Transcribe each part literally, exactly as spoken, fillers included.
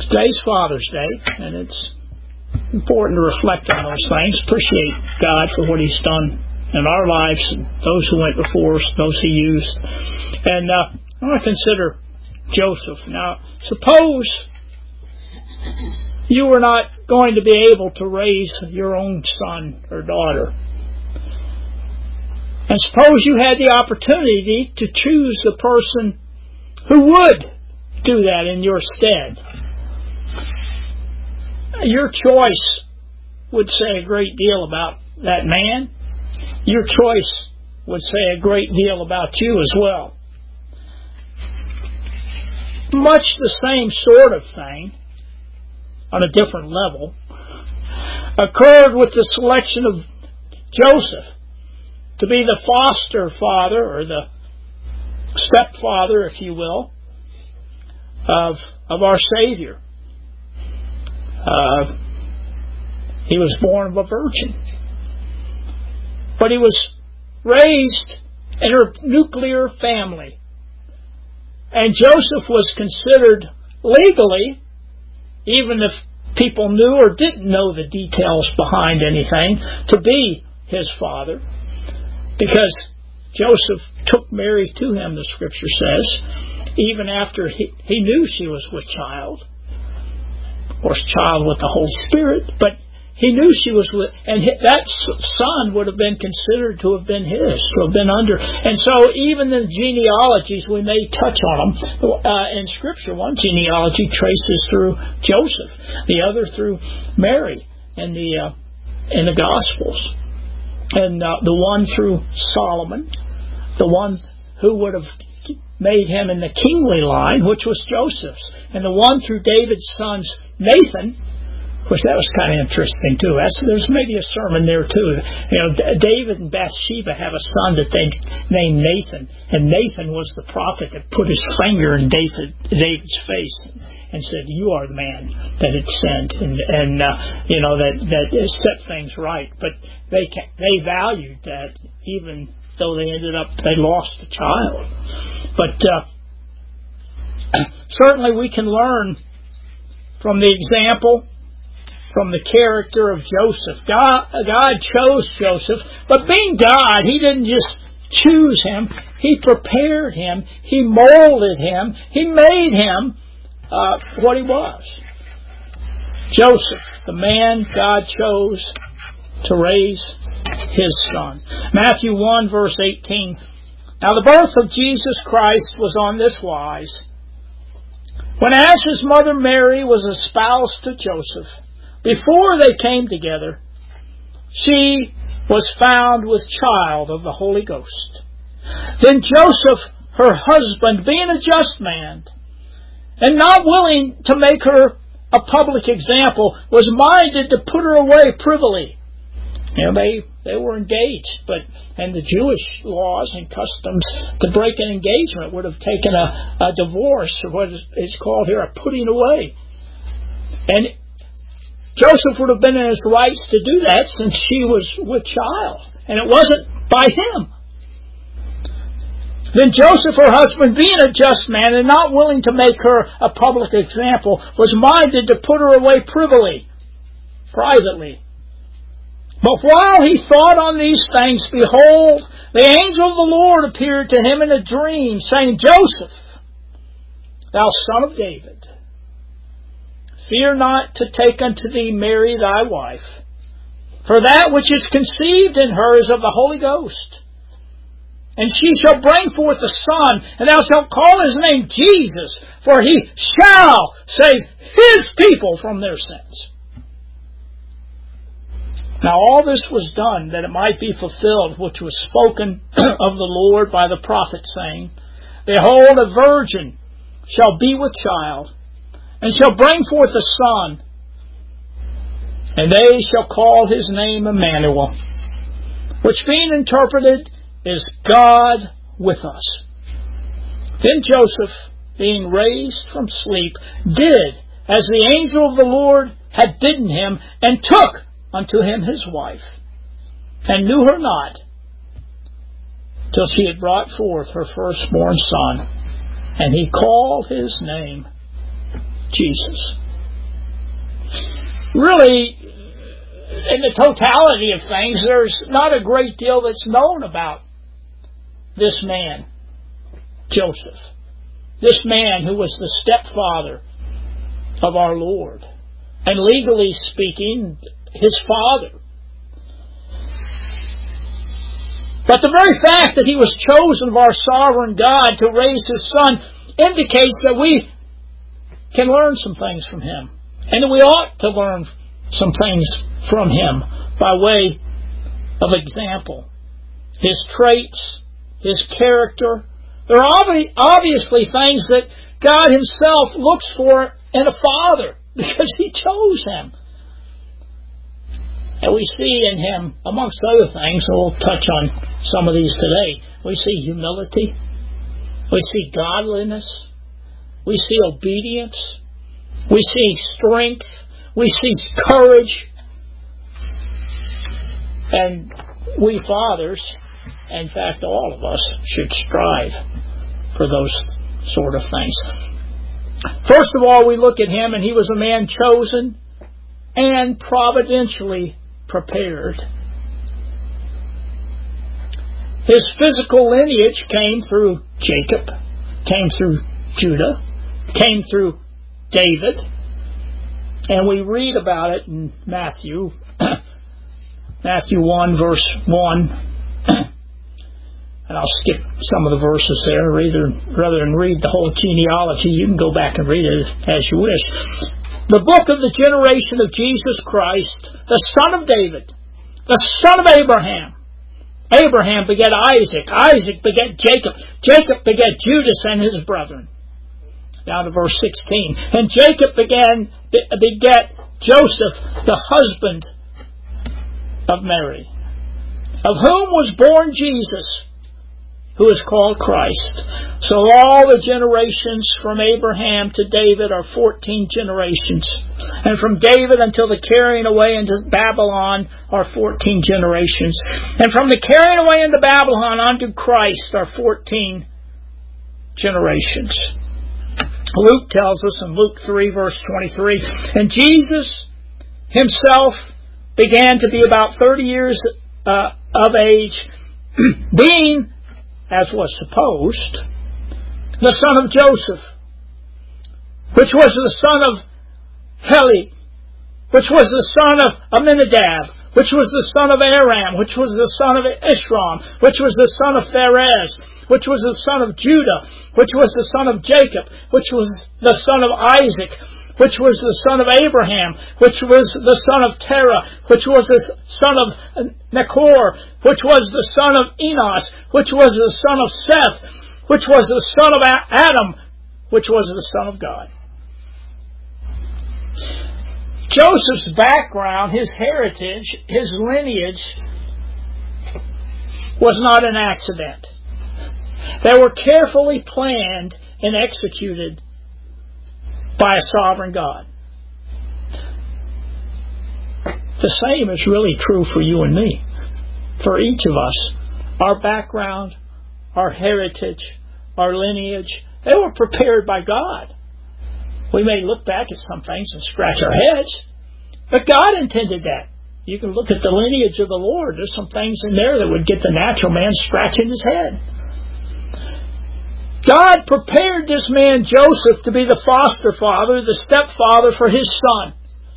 today's Father's Day, and it's important to reflect on those things, appreciate God for what He's done in our lives, and those who went before us, those He used. And uh, I want to consider Joseph. Now, suppose you were not going to be able to raise your own son or daughter. And suppose you had the opportunity to choose the person who would do that in your stead. Your choice would say a great deal about that man. Your choice would say a great deal about you as well. Much the same sort of thing, on a different level, occurred with the selection of Joseph to be the foster father, or the stepfather, if you will, of of our Savior. Uh, he was born of a virgin, but he was raised in a nuclear family, and Joseph was considered legally, even if people knew or didn't know the details behind anything, to be his father, because Joseph took Mary to him, the Scripture says, even after he, he knew she was with child. Of course, child with the Holy Spirit, but he knew she was with, and that son would have been considered to have been his, to have been under. And so even the genealogies, we may touch on them. Uh, in Scripture, one genealogy traces through Joseph, the other through Mary in the, uh, in the Gospels. And uh, the one through Solomon, the one who would have made him in the kingly line, which was Joseph's, and the one through David's sons, Nathan, which that was kind of interesting too. That's, there's maybe a sermon there too. You know, David and Bathsheba have a son that they named Nathan, and Nathan was the prophet that put his finger in David, David's face and said, "You are the man that it sent," and and uh, you know that that set things right. But they they valued that, even though they ended up they lost a child. But uh, certainly we can learn from the example, from the character of Joseph. God, God chose Joseph, but being God, He didn't just choose him. He prepared him. He molded him. He made him uh, what he was. Joseph, the man God chose to raise His son. Matthew one, verse eighteen. Now the birth of Jesus Christ was on this wise. When as His mother Mary was espoused to Joseph, before they came together, she was found with child of the Holy Ghost. Then Joseph, her husband, being a just man, and not willing to make her a public example, was minded to put her away privily. You know, they, they were engaged, but and the Jewish laws and customs, to break an engagement would have taken a, a divorce, or what is called here a putting away. And Joseph would have been in his rights to do that, since she was with child, and it wasn't by him. Then Joseph, her husband, being a just man and not willing to make her a public example, was minded to put her away privily, privately. But while he thought on these things, behold, the angel of the Lord appeared to him in a dream, saying, Joseph, thou son of David, fear not to take unto thee Mary thy wife, for that which is conceived in her is of the Holy Ghost. And she shall bring forth a son, and thou shalt call his name Jesus, for he shall save his people from their sins. Now all this was done that it might be fulfilled, which was spoken of the Lord by the prophet, saying, Behold, a virgin shall be with child, and shall bring forth a son, and they shall call his name Emmanuel, which being interpreted is God with us. Then Joseph, being raised from sleep, did as the angel of the Lord had bidden him, and took unto him his wife, and knew her not, till she had brought forth her firstborn son, and he called his name Jesus. really, in the totality of things, there's not a great deal that's known about this man, Joseph. This man who was the stepfather of our Lord. And legally speaking, his father. But the very fact that he was chosen of our sovereign God to raise his son indicates that we can learn some things from him. And that we ought to learn some things from him by way of example. His traits, his character. There are obviously things that God himself looks for in a father because he chose him. And we see in him, amongst other things, and we'll touch on some of these today, we see humility, we see godliness, we see obedience, we see strength, we see courage. And we fathers, in fact all of us, should strive for those sort of things. First of all, we look at him, and he was a man chosen and providentially prepared. His physical lineage came through Jacob, came through Judah, came through David, and we read about it in Matthew, Matthew one, verse one, and I'll skip some of the verses there. Rather, rather than read the whole genealogy, you can go back and read it as you wish. The book of the generation of Jesus Christ, the son of David, the son of Abraham. Abraham begat Isaac. Isaac begat Jacob. Jacob begat Judas and his brethren. Down to verse sixteen. And Jacob began begat Joseph, the husband of Mary, of whom was born Jesus, who is called Christ. So all the generations from Abraham to David are fourteen generations. And from David until the carrying away into Babylon are fourteen generations. And from the carrying away into Babylon unto Christ are fourteen generations. Luke tells us in Luke three, verse twenty-three, and Jesus himself began to be about thirty years uh, of age, being, as was supposed, the son of Joseph, which was the son of Heli, which was the son of Aminadab, which was the son of Aram, which was the son of Ishram, which was the son of Pharez, which was the son of Judah, which was the son of Jacob, which was the son of Isaac, which was the son of Abraham, which was the son of Terah, which was the son of Nachor, which was the son of Enos, which was the son of Seth, which was the son of Adam, which was the son of God. Joseph's background, his heritage, his lineage was not an accident. They were carefully planned and executed by a sovereign God. The same is really true for you and me. For each of us. Our background, our heritage, our lineage, they were prepared by God. We may look back at some things and scratch our heads, but God intended that. You can look at the lineage of the Lord. There's some things in there that would get the natural man scratching his head. God prepared this man Joseph to be the foster father, the stepfather for his son.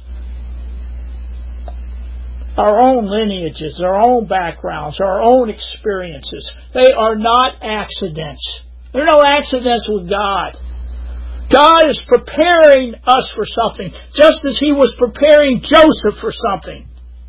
Our own lineages, our own backgrounds, our own experiences, they are not accidents. There are no accidents with God. God is preparing us for something, just as He was preparing Joseph for something.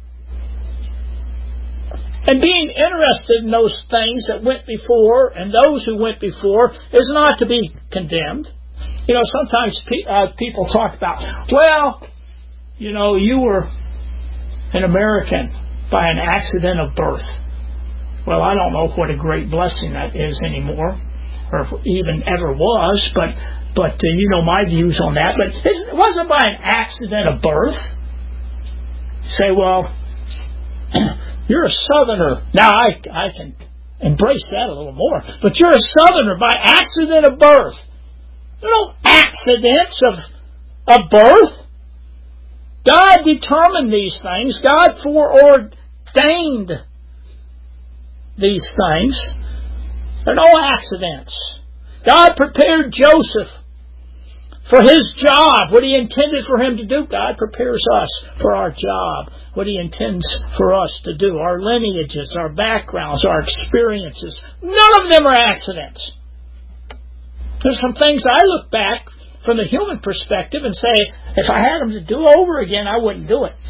And being interested in those things that went before and those who went before is not to be condemned. You know, sometimes pe- uh, people talk about, well, you know, you were an American by an accident of birth. Well, I don't know what a great blessing that is anymore, or even ever was, but but uh, you know my views on that. But it wasn't by an accident of birth. Say, well, you're a Southerner. Now, I, I can embrace that a little more. But you're a Southerner by accident of birth. There are no accidents of, of birth. God God determined these things. God foreordained these things. They're no accidents. God prepared Joseph for his job, what He intended for him to do. God prepares us for our job, what He intends for us to do. Our lineages, our backgrounds, our experiences. None of them are accidents. There's some things I look back from the human perspective and say, if I had them to do over again, I wouldn't do it.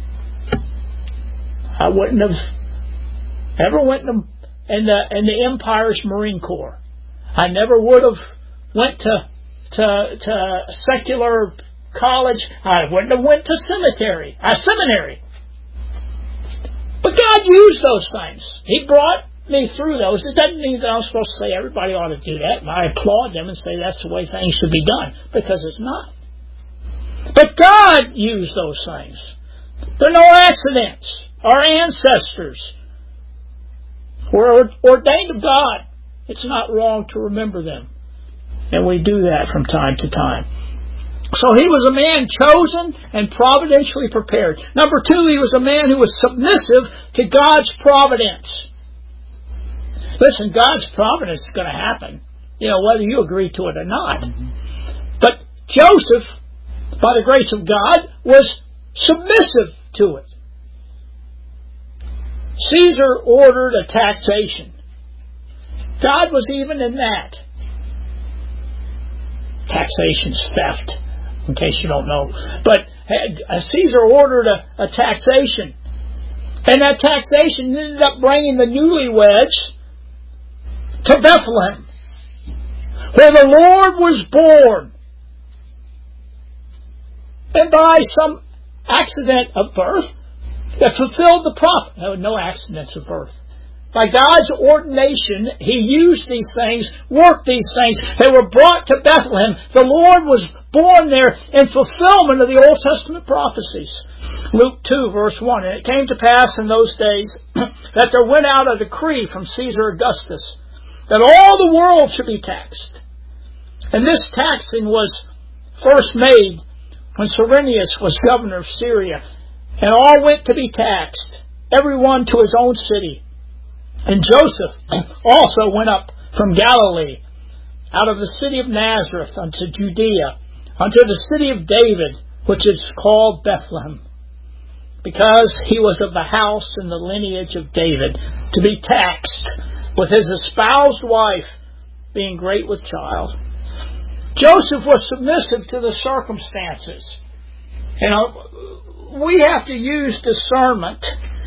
I wouldn't have ever went in the, in the, in the Empire's Marine Corps. I never would have went to To, to secular college. I wouldn't have went to cemetery, a seminary. But God used those things. He brought me through those. It doesn't mean that I'm supposed to say everybody ought to do that. And I applaud them and say that's the way things should be done, because it's not. But God used those things. They're no accidents. Our ancestors were ordained of God. It's not wrong to remember them. And we do that from time to time. So he was a man chosen and providentially prepared. Number two, he was a man who was submissive to God's providence. Listen, God's providence is going to happen, you know, whether you agree to it or not. But Joseph, by the grace of God, was submissive to it. Caesar ordered a taxation. God was even in that. Taxation's theft, in case you don't know. But Caesar ordered a, a taxation. And that taxation ended up bringing the newlyweds to Bethlehem, where the Lord was born. And by some accident of birth, that fulfilled the prophet. No, no accidents of birth. By God's ordination, He used these things, worked these things. They were brought to Bethlehem. The Lord was born there in fulfillment of the Old Testament prophecies. Luke two, verse one. And it came to pass in those days that there went out a decree from Caesar Augustus that all the world should be taxed. And this taxing was first made when Cyrenius was governor of Syria. And all went to be taxed, every one to his own city. And Joseph also went up from Galilee, out of the city of Nazareth unto Judea, unto the city of David, which is called Bethlehem, because he was of the house and the lineage of David, to be taxed with his espoused wife, being great with child. Joseph was submissive to the circumstances. You know, we have to use discernment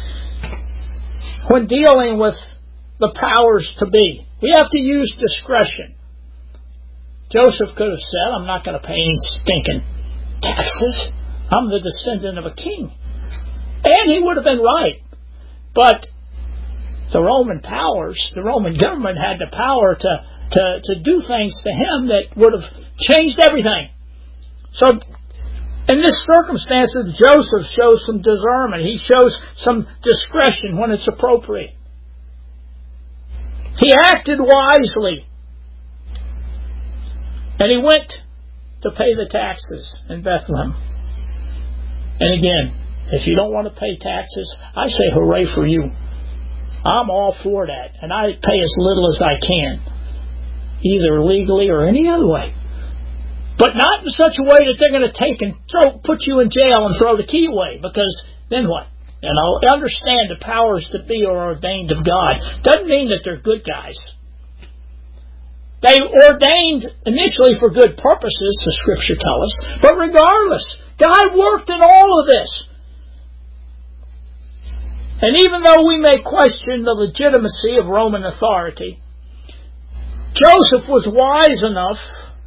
when dealing with the powers to be. We have to use discretion. Joseph could have said, I'm not going to pay any stinking taxes. I'm the descendant of a king. And he would have been right. But the Roman powers, the Roman government had the power to, to, to do things to him that would have changed everything. So in this circumstance, Joseph shows some discernment. He shows some discretion when it's appropriate. He acted wisely. And he went to pay the taxes in Bethlehem. And again, if you don't want to pay taxes, I say hooray for you. I'm all for that. And I pay as little as I can, either legally or any other way. But not in such a way that they're going to take and throw, put you in jail and throw the key away. Because then what? You know, understand the powers that be are ordained of God. Doesn't mean that they're good guys. They ordained initially for good purposes, the Scripture tells us. But regardless, God worked in all of this. And even though we may question the legitimacy of Roman authority, Joseph was wise enough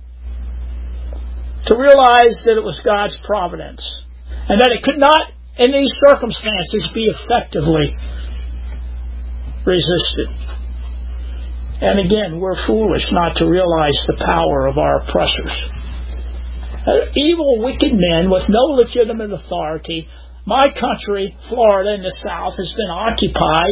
to realize that it was God's providence, and that it could not, in these circumstances, be effectively resisted. And again, we're foolish not to realize the power of our oppressors. Uh, evil, wicked men with no legitimate authority. My country, Florida in the South, has been occupied.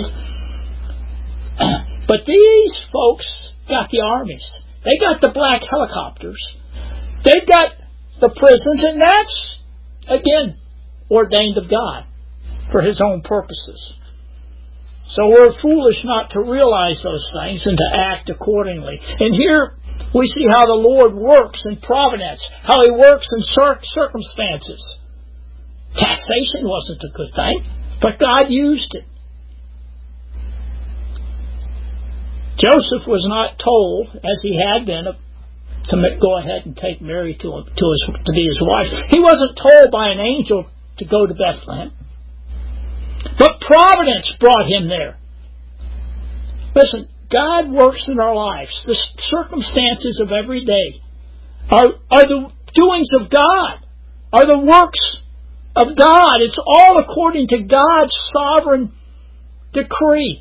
But these folks got the armies. They got the black helicopters. They've got the prisons, and that's, again, ordained of God for His own purposes. So we're foolish not to realize those things and to act accordingly. And here we see how the Lord works in providence, how He works in cir- circumstances. Taxation wasn't a good thing, but God used it. Joseph was not told, as he had been, to go ahead and take Mary to, to, his, to be his wife. He wasn't told by an angel to go to Bethlehem. But providence brought him there. Listen, God works in our lives. The circumstances of every day are, are the doings of God, are the works of God. It's all according to God's sovereign decree.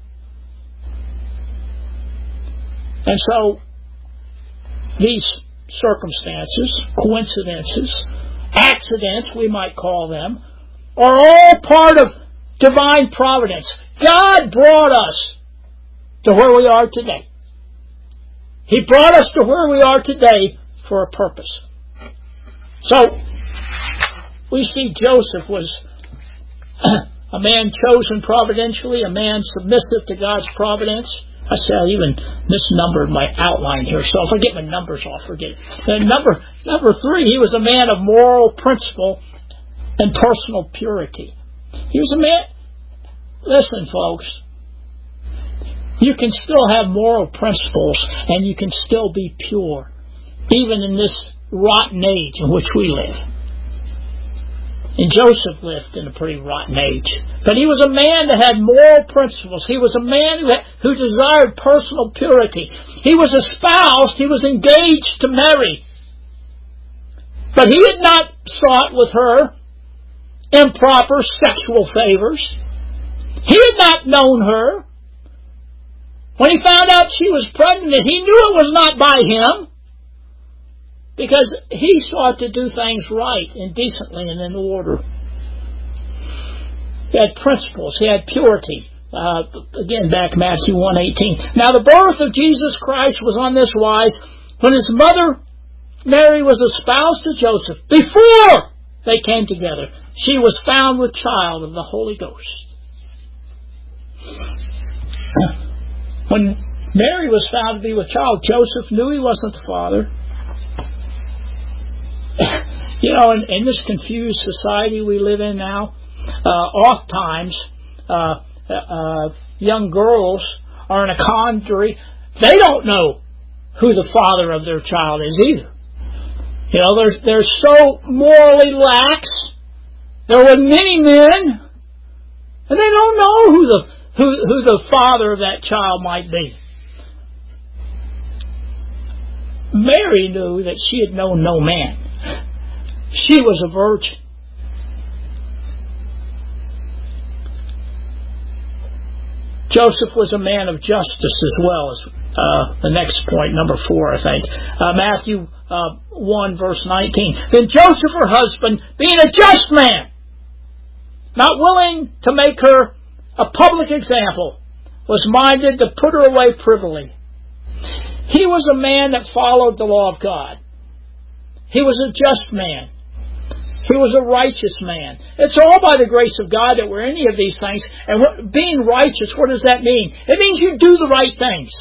And so, these circumstances, coincidences, accidents, we might call them, are all part of divine providence. God brought us to where we are today. He brought us to where we are today for a purpose. So, we see Joseph was a man chosen providentially, a man submissive to God's providence. I say I even misnumbered my outline here, so if I get my numbers off, forget it. And number, number three, he was a man of moral principle and personal purity. He was a man... Listen, folks. You can still have moral principles and you can still be pure, even in this rotten age in which we live. And Joseph lived in a pretty rotten age. But he was a man that had moral principles. He was a man who, had, who desired personal purity. He was espoused. He was engaged to Mary. But he had not sought with her improper sexual favors. He had not known her. When he found out she was pregnant, he knew it was not by him. Because he sought to do things right and decently and in order. He had principles. He had purity. Uh, again, back Matthew one eighteen. Now the birth of Jesus Christ was on this wise. When his mother Mary was espoused to Joseph, before they came together, she was found with child of the Holy Ghost. When Mary was found to be with child, Joseph knew he wasn't the father. You know, in, in this confused society we live in now, uh, oftentimes uh, uh, young girls are in a quandary. They don't know who the father of their child is either. You know, they're, they're so morally lax. They're with many men, and they don't know who the who, who the father of that child might be. Mary knew that she had known no man. She was a virgin. Joseph was a man of justice as well, as uh, the next point, number four, I think. Uh, Matthew uh, one, verse nineteen. Then Joseph, her husband, being a just man, not willing to make her a public example, was minded to put her away privily. He was a man that followed the law of God. He was a just man. He was a righteous man. It's all by the grace of God that we're any of these things. And what, being righteous, what does that mean? It means you do the right things.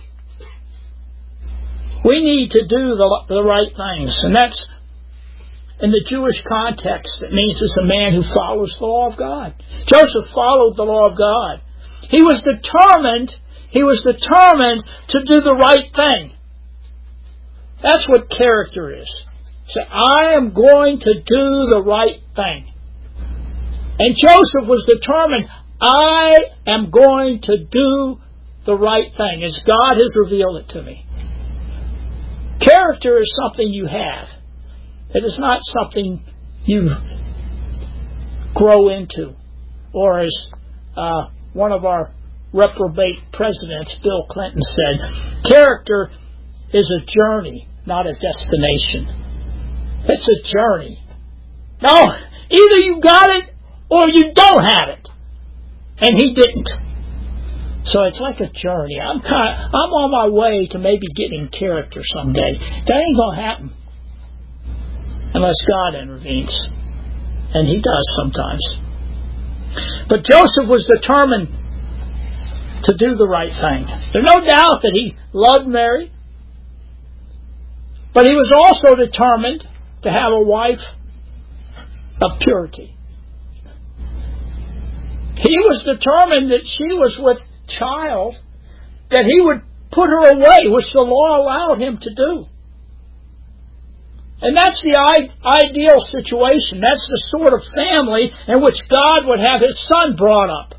We need to do the, the right things. And that's, in the Jewish context, it means it's a man who follows the law of God. Joseph followed the law of God. He was determined, he was determined to do the right thing. That's what character is. Say, I am going to do the right thing. And Joseph was determined, I am going to do the right thing as God has revealed it to me. Character is something you have. It is not something you grow into. Or as uh, one of our reprobate presidents, Bill Clinton, said, character is a journey, not a destination. It's a journey. No, either you got it or you don't have it. And he didn't. So it's like a journey. I'm kind of, I'm on my way to maybe getting character someday. That ain't going to happen unless God intervenes. And he does sometimes. But Joseph was determined to do the right thing. There's no doubt that he loved Mary, but he was also determined to have a wife of purity. He was determined that she was with child, that he would put her away, which the law allowed him to do. And that's the ideal situation. That's the sort of family in which God would have His Son brought up.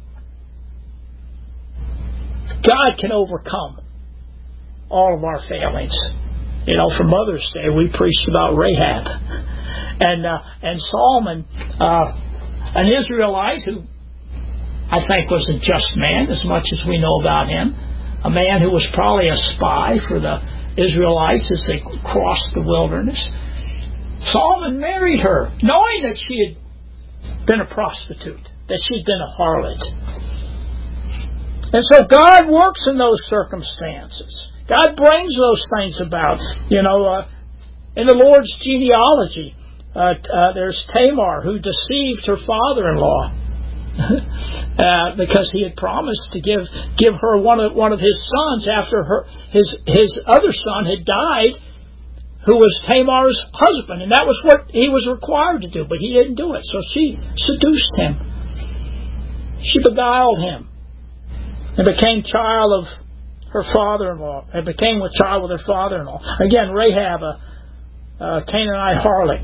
God can overcome all of our failings. You know, for Mother's Day, we preached about Rahab. And uh, and Solomon, uh, an Israelite who I think was a just man, as much as we know about him. A man who was probably a spy for the Israelites as they crossed the wilderness. Solomon married her, knowing that she had been a prostitute, that she'd been a harlot. And so God works in those circumstances. God brings those things about. You know, uh, in the Lord's genealogy, uh, uh, there's Tamar who deceived her father-in-law. uh, because he had promised to give give her one of one of his sons after her his his other son had died, who was Tamar's husband, and that was what he was required to do, but he didn't do it. So she seduced him. She beguiled him, and became child of her father-in-law, and became with child with her father-in-law. Again, Rahab, a, a Canaanite harlot.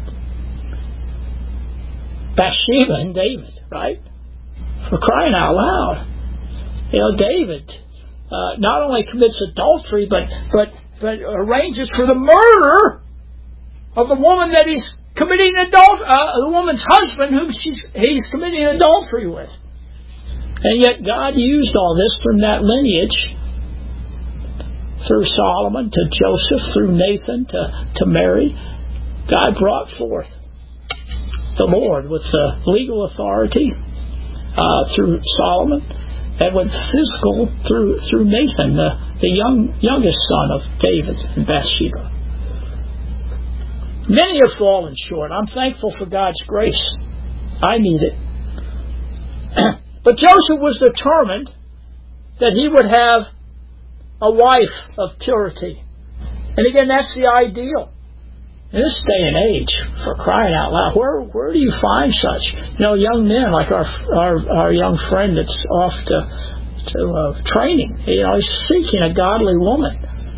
Bathsheba and David, right? For crying out loud. You know, David uh, not only commits adultery, but, but, but arranges for the murder of the woman that he's committing adultery, uh, the woman's husband whom she's, he's committing adultery with. And yet God used all this from that lineage, through Solomon to Joseph, through Nathan to, to Mary. God brought forth the Lord with the legal authority Uh, through Solomon, and with physical through through Nathan, the, the young youngest son of David and Bathsheba. Many have fallen short. I'm thankful for God's grace. I need it. But Joseph was determined that he would have a wife of purity. And again, that's the ideal. In this day and age, for crying out loud, where where do you find such? You know, young men like our our, our young friend that's off to to uh, training. You know, he's seeking a godly woman,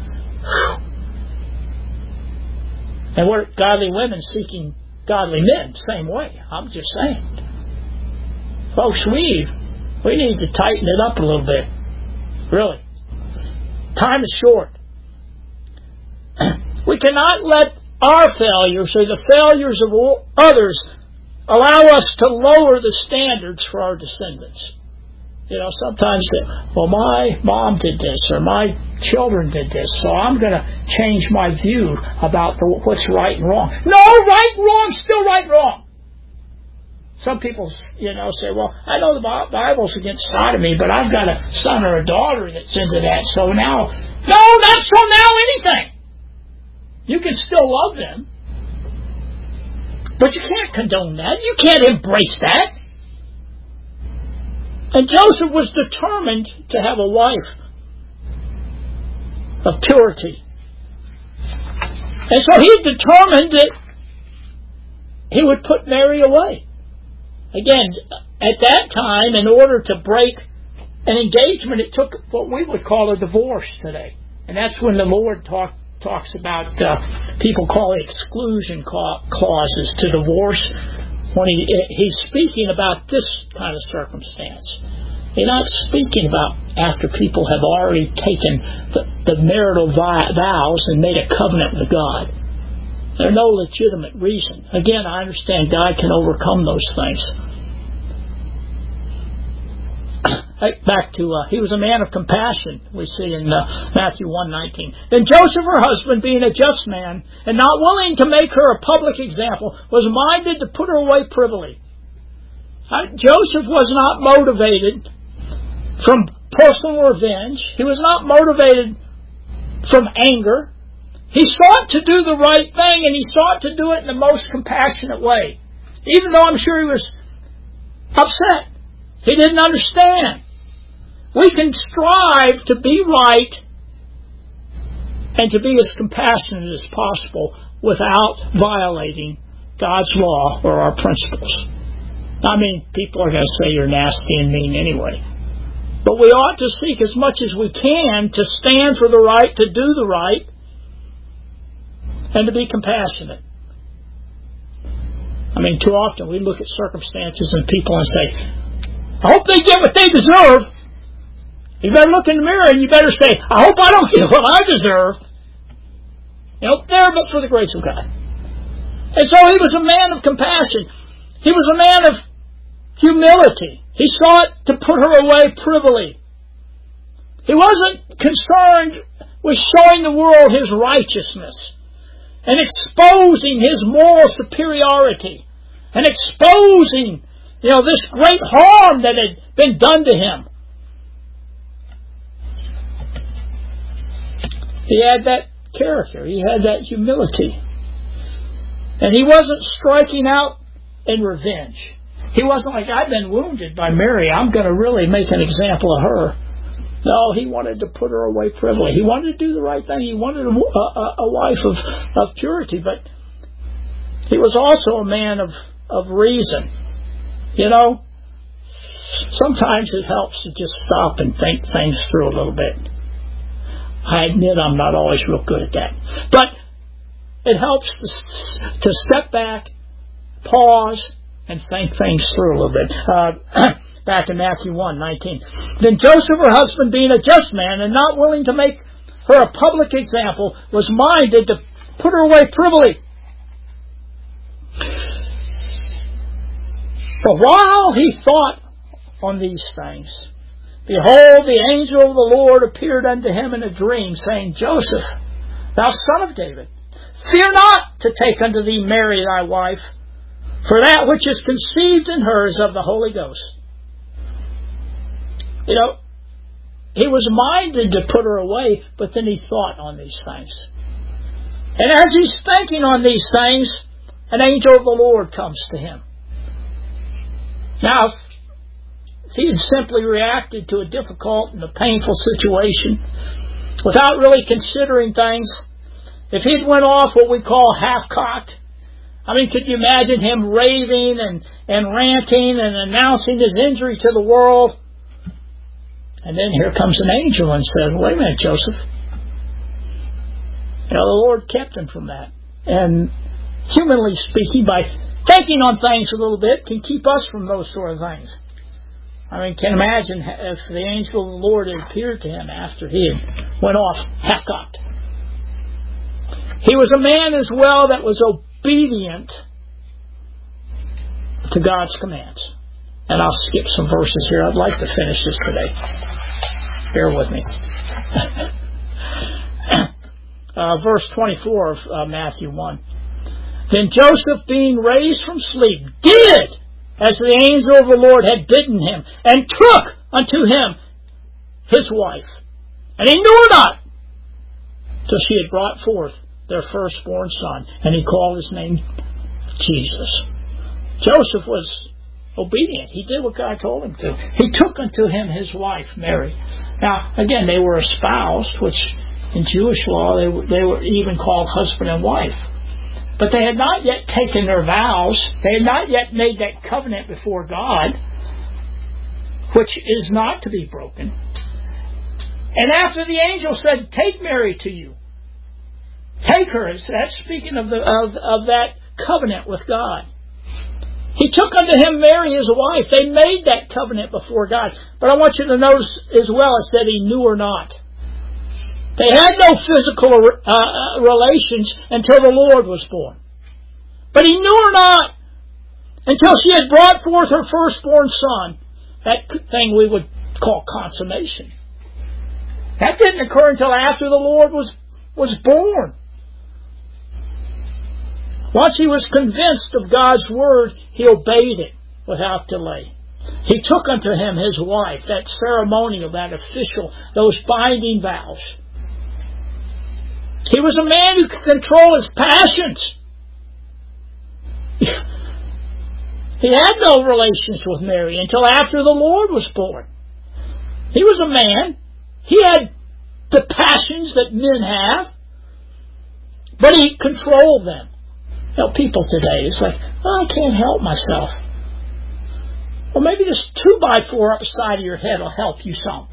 and we're godly women seeking godly men. Same way. I'm just saying, folks, we we need to tighten it up a little bit. Really, time is short. We cannot let our failures or the failures of others allow us to lower the standards for our descendants. You know, sometimes they, well, my mom did this or my children did this, so I'm going to change my view about the, what's right and wrong. No, right and wrong, still right and wrong. Some people, you know, say, well, I know the Bible's against sodomy, but I've got a son or a daughter that's into that, so now, no, not so now anything. You can still love them, but you can't condone that. You can't embrace that. And Joseph was determined to have a wife of purity. And so he determined that he would put Mary away. Again, at that time, in order to break an engagement, it took what we would call a divorce today. And that's when the Lord talked talks about uh, people call it exclusion clauses to divorce, when he he's speaking about this kind of circumstance. He's not speaking about after people have already taken the, the marital vows and made a covenant with God. There's no legitimate reason. Again, I understand God can overcome those things. Back to, uh, he was a man of compassion, we see in uh, Matthew one nineteen. Then Joseph, her husband, being a just man, and not willing to make her a public example, was minded to put her away privily. Uh, Joseph was not motivated from personal revenge. He was not motivated from anger. He sought to do the right thing, and he sought to do it in the most compassionate way. Even though I'm sure he was upset. He didn't understand. We can strive to be right and to be as compassionate as possible without violating God's law or our principles. I mean, people are going to say you're nasty and mean anyway. But we ought to seek as much as we can to stand for the right, to do the right, and to be compassionate. I mean, too often we look at circumstances and people and say, I hope they get what they deserve. You better look in the mirror and you better say, I hope I don't get what I deserve. You know, there but for the grace of God. And so he was a man of compassion. He was a man of humility. He sought to put her away privily. He wasn't concerned with showing the world his righteousness and exposing his moral superiority and exposing, you know, this great harm that had been done to him. He had that character. He had that humility. And he wasn't striking out in revenge. He wasn't like, I've been wounded by Mary, I'm going to really make an example of her. No, he wanted to put her away privily. He wanted to do the right thing. He wanted a, a, a life of, of purity, but he was also a man of, of reason. You know, sometimes it helps to just stop and think things through a little bit. I admit I'm not always real good at that. But it helps to, to step back, pause, and think things through a little bit. Uh, back in Matthew one nineteen. Then Joseph, her husband, being a just man and not willing to make her a public example, was minded to put her away privily. But while he thought on these things, behold, the angel of the Lord appeared unto him in a dream, saying, Joseph, thou son of David, fear not to take unto thee Mary thy wife, for that which is conceived in her is of the Holy Ghost. You know, he was minded to put her away, but then he thought on these things. And as he's thinking on these things, an angel of the Lord comes to him. Now, if he had simply reacted to a difficult and a painful situation without really considering things, if he'd went off what we call half-cocked, I mean, could you imagine him raving and, and ranting and announcing his injury to the world? And then here comes an angel and says, wait a minute, Joseph. You know, the Lord kept him from that. And humanly speaking, by thinking on things a little bit, can keep us from those sort of things. I mean, can imagine if the angel of the Lord had appeared to him after he had went off half-cocked. He was a man as well that was obedient to God's commands. And I'll skip some verses here. I'd like to finish this today. Bear with me. uh, verse twenty-four of uh, Matthew one. Then Joseph, being raised from sleep, did as the angel of the Lord had bidden him, and took unto him his wife. And he knew her not, till she had brought forth their firstborn son, and he called his name Jesus. Joseph was obedient. He did what God told him to. He took unto him his wife, Mary. Now, again, they were espoused, which in Jewish law they were, they were even called husband and wife. But they had not yet taken their vows. They had not yet made that covenant before God, which is not to be broken. And after the angel said, take Mary to you. Take her. That's speaking of, the, of, of that covenant with God. He took unto him Mary his wife. They made that covenant before God. But I want you to notice as well, it said he knew her not. They had no physical uh, relations until the Lord was born. But he knew her not until she had brought forth her firstborn son. That thing we would call consummation. That didn't occur until after the Lord was, was born. Once he was convinced of God's word, he obeyed it without delay. He took unto him his wife, that ceremonial, that official, those binding vows. He was a man who could control his passions. He had no relations with Mary until after the Lord was born. He was a man. He had the passions that men have, but he controlled them. You know, people today, it's like, oh, I can't help myself. Well, maybe this two by four up the side of your head will help you some.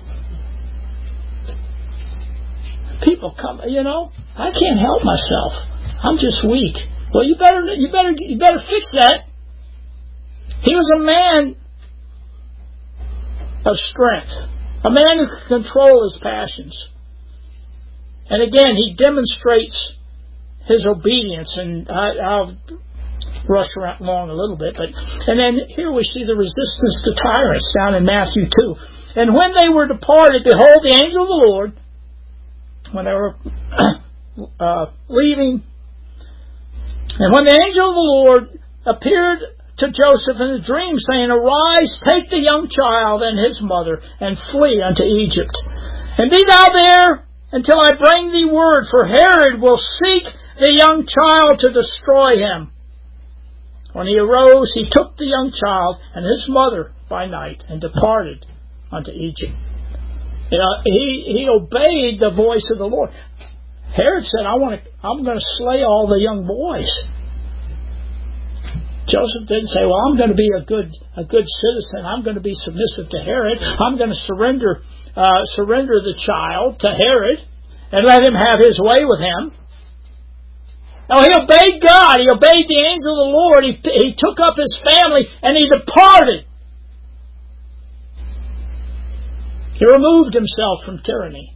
People come, you know, I can't help myself. I'm just weak. Well, you better, you better, you better fix that. He was a man of strength, a man who could control his passions. And again, he demonstrates his obedience, and I, I'll rush around along a little bit, but and then here we see the resistance to tyrants down in Matthew two. And when they were departed, behold, the angel of the Lord, when they were uh, leaving, and when the angel of the Lord appeared to Joseph in a dream, saying, Arise, take the young child and his mother, and flee unto Egypt. And be thou there until I bring thee word, for Herod will seek the young child to destroy him. When he arose, he took the young child and his mother by night, and departed unto Egypt. You know, he, he obeyed the voice of the Lord. Herod said, I want to, I'm going to slay all the young boys. Joseph didn't say, well, I'm going to be a good a good citizen. I'm going to be submissive to Herod. I'm going to surrender uh, surrender the child to Herod and let him have his way with him. No, he obeyed God. He obeyed the angel of the Lord. He, he took up his family and he departed. He removed himself from tyranny.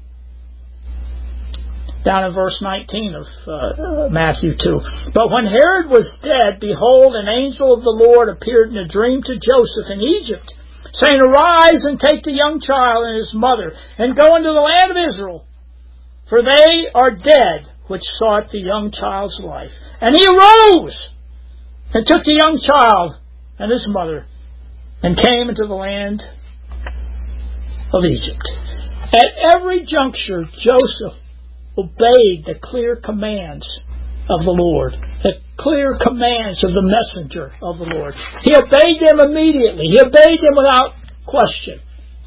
Down in verse nineteen of uh, Matthew two. But when Herod was dead, behold, an angel of the Lord appeared in a dream to Joseph in Egypt, saying, Arise and take the young child and his mother, and go into the land of Israel, for they are dead which sought the young child's life. And he arose and took the young child and his mother, and came into the land of Egypt. At every juncture, Joseph obeyed the clear commands of the Lord, the clear commands of the messenger of the Lord. He obeyed them immediately. He obeyed them without question.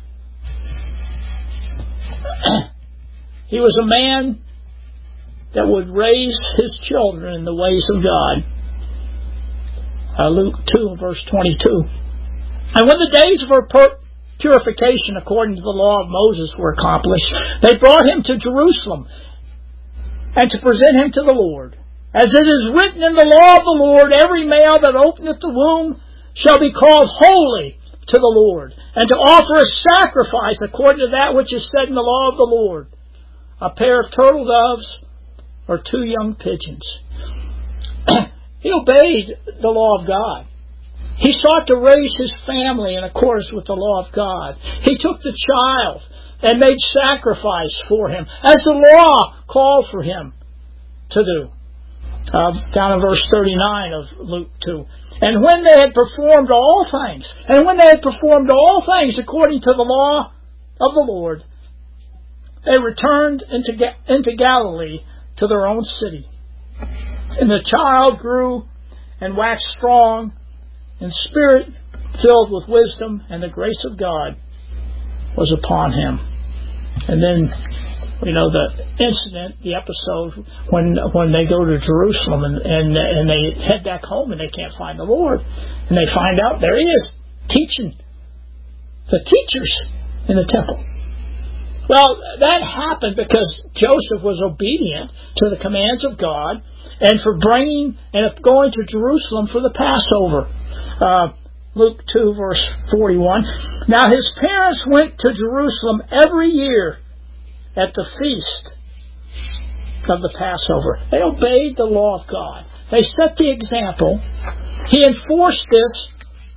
He was a man that would raise his children in the ways of God. Uh, Luke two, verse twenty-two. And when the days of her per- purification according to the law of Moses were accomplished, they brought him to Jerusalem, and to present him to the Lord. As it is written in the law of the Lord, every male that openeth the womb shall be called holy to the Lord, and to offer a sacrifice according to that which is said in the law of the Lord, a pair of turtle doves or two young pigeons. He obeyed the law of God. He sought to raise his family in accordance with the law of God. He took the child and made sacrifice for him, as the law called for him to do. Uh, down in verse thirty-nine of Luke two. And when they had performed all things, and when they had performed all things according to the law of the Lord, they returned into, into Galilee to their own city. And the child grew and waxed strong in spirit, filled with wisdom, and the grace of God was upon him. And then, you know, the incident, the episode when when they go to Jerusalem and, and and they head back home and they can't find the Lord, and they find out there he is teaching the teachers in the temple. Well, that happened because Joseph was obedient to the commands of God and for bringing and going to Jerusalem for the Passover. Uh, Luke two, verse forty-one. Now his parents went to Jerusalem every year at the feast of the Passover. They obeyed the law of God. They set the example. He enforced this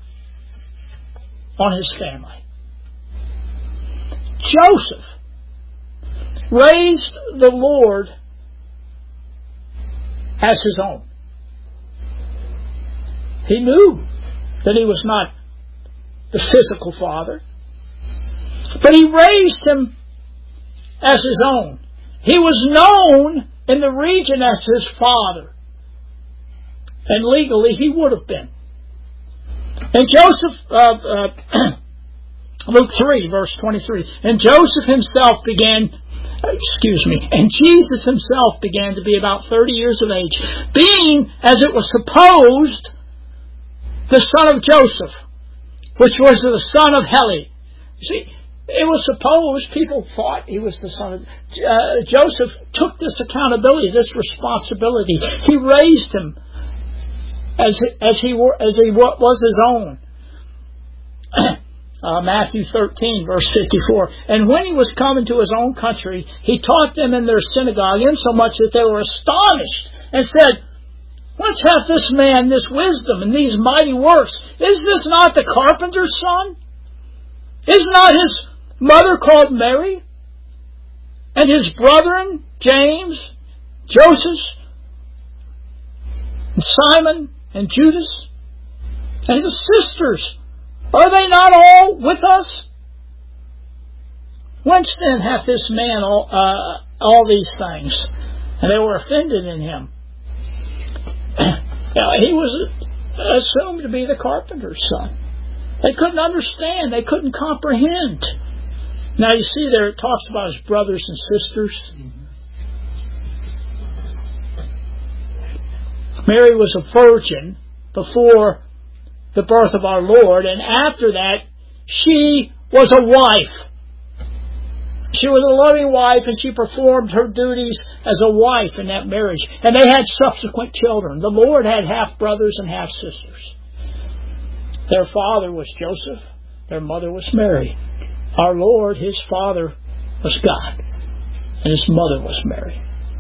on his family. Joseph raised the Lord as his own. He knew that he was not the physical father, but he raised him as his own. He was known in the region as his father, and legally he would have been. And Joseph, uh, uh, Luke three, verse twenty-three, and Joseph himself began, excuse me, and Jesus himself began to be about thirty years of age, being, as it was supposed, the son of Joseph, which was the son of Heli. You see, it was supposed, people thought he was the son of, uh, Joseph took this accountability, this responsibility. He raised him as, as he were, as he was his own. Uh, Matthew thirteen, verse fifty-four. And when he was come into his own country, he taught them in their synagogue, insomuch that they were astonished, and said, Whence hath this man this wisdom and these mighty works? Is this not the carpenter's son? Is not his mother called Mary? And his brethren, James, Joseph, and Simon, and Judas, and his sisters, are they not all with us? Whence then hath this man all, uh, all these things? And they were offended in him. Now, he was assumed to be the carpenter's son. They couldn't understand. They couldn't comprehend. Now, you see there, it talks about his brothers and sisters. Mary was a virgin before the birth of our Lord, and after that, she was a wife. She was a loving wife, and she performed her duties as a wife in that marriage. And they had subsequent children. The Lord had half-brothers and half-sisters. Their father was Joseph. Their mother was Mary. Our Lord, His father, was God. And His mother was Mary.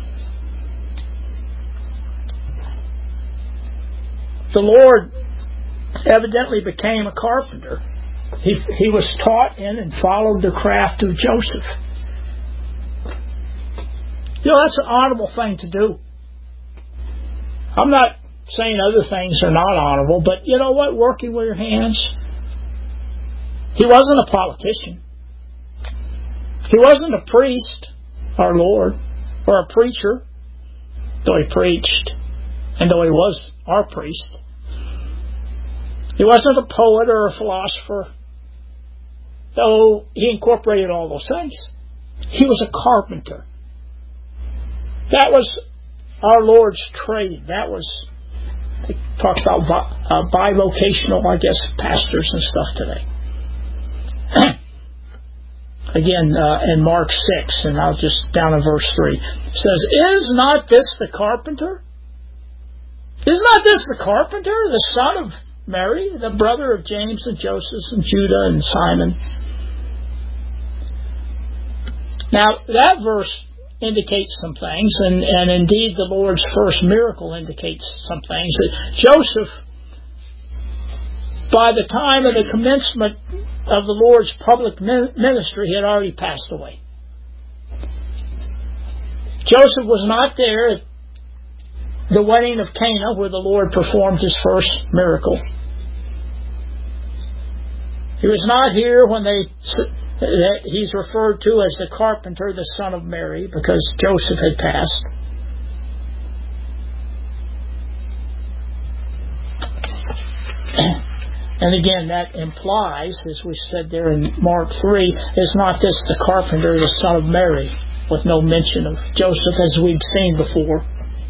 The Lord evidently became a carpenter. He, he was taught in and followed the craft of Joseph. You know, that's an honorable thing to do. I'm not saying other things are not honorable, but you know what? Working with your hands. He wasn't a politician. He wasn't a priest, our Lord, or a preacher, though He preached, and though He was our priest. He wasn't a poet or a philosopher, though He incorporated all those things. He was a carpenter. That was our Lord's trade. That was, they talk about uh, bivocational, I guess, pastors and stuff today. Again, uh, in Mark six, and I'll just down in verse three, it says, Is not this the carpenter? Is not this the carpenter, the son of Mary, the brother of James and Joseph and Judah and Simon? Now, that verse indicates some things, and, and indeed the Lord's first miracle indicates some things. That Joseph, by the time of the commencement of the Lord's public ministry, he had already passed away. Joseph was not there at the wedding of Cana, where the Lord performed His first miracle. He was not here when they he's referred to as the carpenter, the son of Mary, because Joseph had passed. And again, that implies, as we said there in Mark three, is not this the carpenter, the son of Mary, with no mention of Joseph, as we've seen before.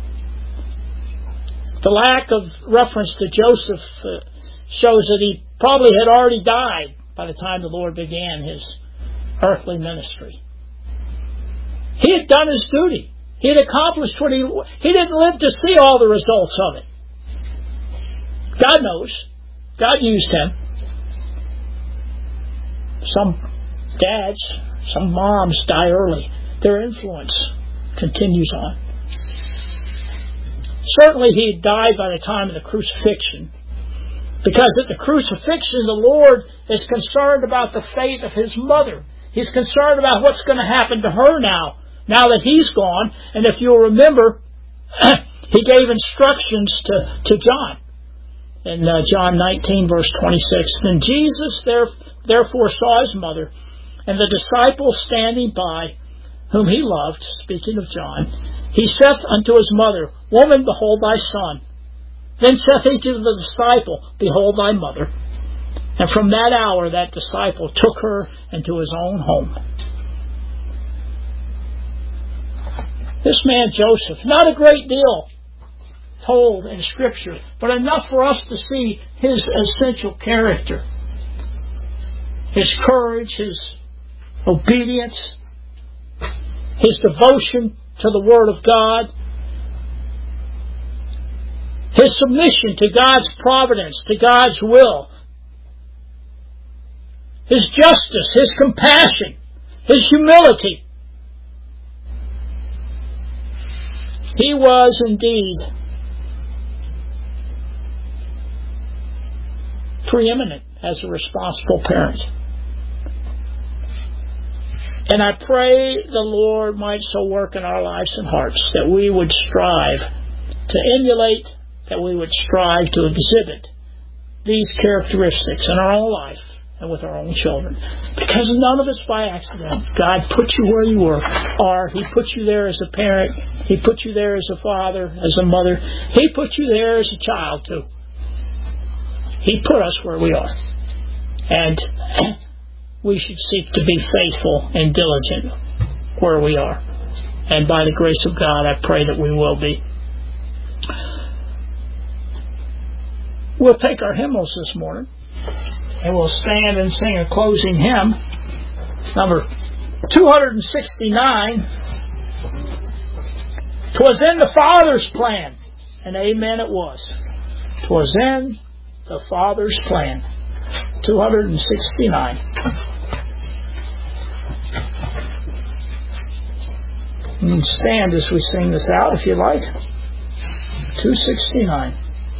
The lack of reference to Joseph uh, shows that he probably had already died by the time the Lord began His earthly ministry. He had done His duty. He had accomplished what he... He didn't live to see all the results of it. God knows. God used him. Some dads, some moms die early. Their influence continues on. Certainly he had died by the time of the crucifixion, because at the crucifixion the Lord is concerned about the fate of His mother. He's concerned about what's going to happen to her now, now that He's gone. And if you'll remember, He gave instructions to, to John. In uh, John nineteen, verse twenty-six, Then Jesus there, therefore saw His mother, and the disciples standing by, whom He loved, speaking of John. He saith unto His mother, Woman, behold thy son. Then saith He to the disciple, Behold thy mother. And from that hour, that disciple took her into his own home. This man Joseph, not a great deal told in Scripture, but enough for us to see his essential character. His courage, his obedience, his devotion to the Word of God, his submission to God's providence, to God's will, his justice, his compassion, his humility. He was indeed preeminent as a responsible parent. And I pray the Lord might so work in our lives and hearts that we would strive to emulate, that we would strive to exhibit these characteristics in our own life and with our own children. Because none of it's by accident. God put you where you were, are. He put you there as a parent. He put you there as a father, as a mother. He put you there as a child, too. He put us where we are. And we should seek to be faithful and diligent where we are. And by the grace of God, I pray that we will be. We'll take our hymnals this morning, and we'll stand and sing a closing hymn, number two sixty-nine. "'Twas in the Father's plan," and amen it was. "'Twas in the Father's plan." two sixty-nine. You can stand as we sing this out if you like. two sixty-nine.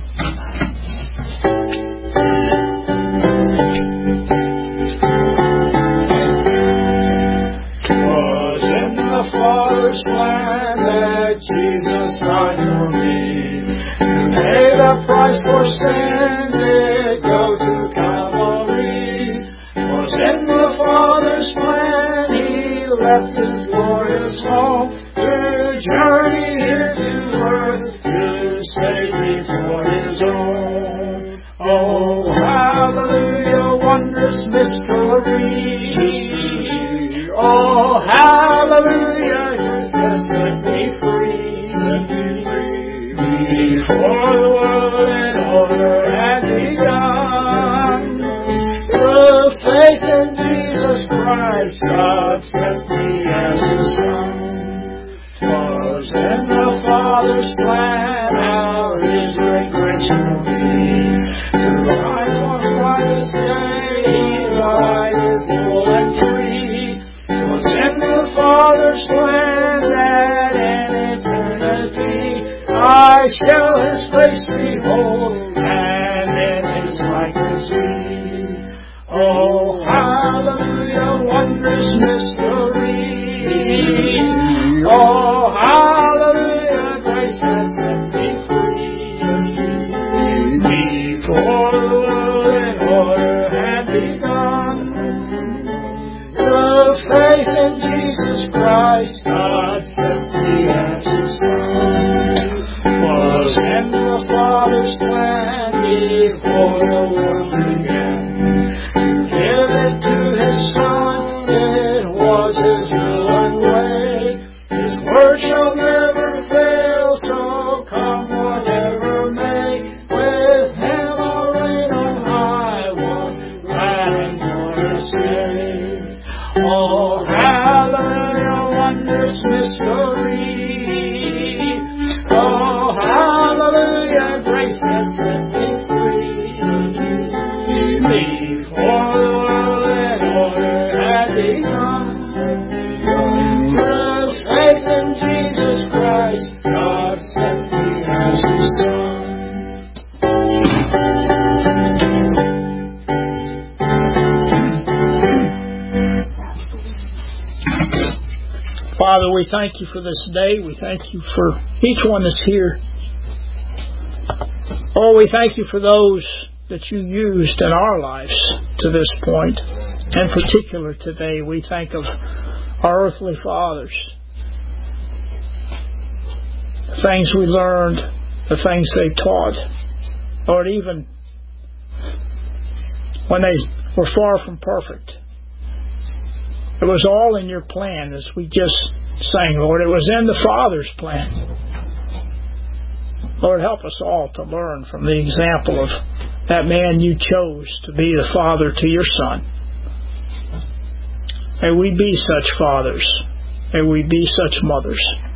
"'Twas in the Father's plan that Jesus died for me, to pay the price for sin, did go to Calvary. 'Twas in the Father's plan He left His glorious home, to journey here to earth, to save me for His own. Oh, hallelujah, wondrous mystery. Oh, hallelujah, Jesus set me free, set me free. Before the world in order had begun, through faith in Jesus Christ, God sent me as His Son. 'Twas in the Father's plan, how His great grace will be, to rise on Christ's day, He died full and free. 'Twas in the Father's plan that in eternity I shall His face behold, and in His likeness be. Oh, hallelujah, wondrous mystery. Oh, hallelujah, grace has set me free. Before the world in order had begun, through faith in Jesus Christ, God sent me as His Son. 'Twas in the Father's plan before the world began, to give it to His Son. It was His will and way. His word shall never fail, so come whatever may. With Him I'll reign on high, one glad and glorious day. Oh, hallelujah, wondrous mystery. Oh, hallelujah, grace has set me free. Before the world in order had begun, through faith in Jesus Christ, God sent me as His Son. Father, we thank You for this day. We thank You for each one that's here. Oh, we thank You for those that You used in our lives to this point. In particular today, we think of our earthly fathers. The things we learned, the things they taught. Lord, even when they were far from perfect. It was all in your plan, as we just sang, Lord. It was in the Father's plan. Lord, help us all to learn from the example of that man you chose to be the father to your Son. May we be such fathers. May we be such mothers.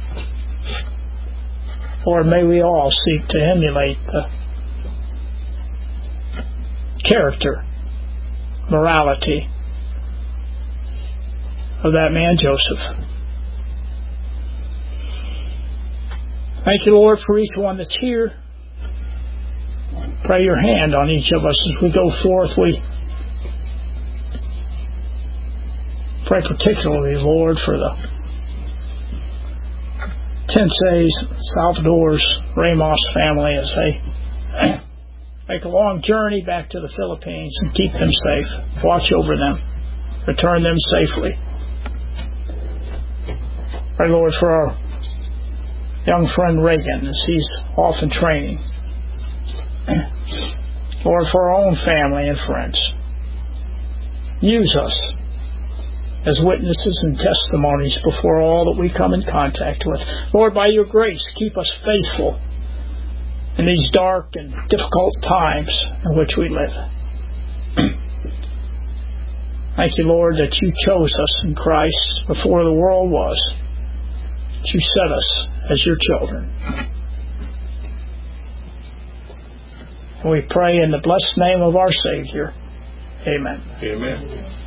Lord, may we all seek to emulate the character, morality of that man Joseph. Thank you, Lord, for each one that's here. Pray your hand on each of us as we go forth. We pray particularly, Lord, for the Tenseys, Salvador's, Ramos family as they make a long journey back to the Philippines, and keep them safe. Watch over them. Return them safely. Pray, Lord, for our young friend Reagan as he's off in training. Lord, for our own family and friends. Use us as witnesses and testimonies before all that we come in contact with. Lord, by your grace, keep us faithful in these dark and difficult times in which we live. Thank you, Lord, that you chose us in Christ before the world was. That you set us as your children. We pray in the blessed name of our Savior. Amen. Amen.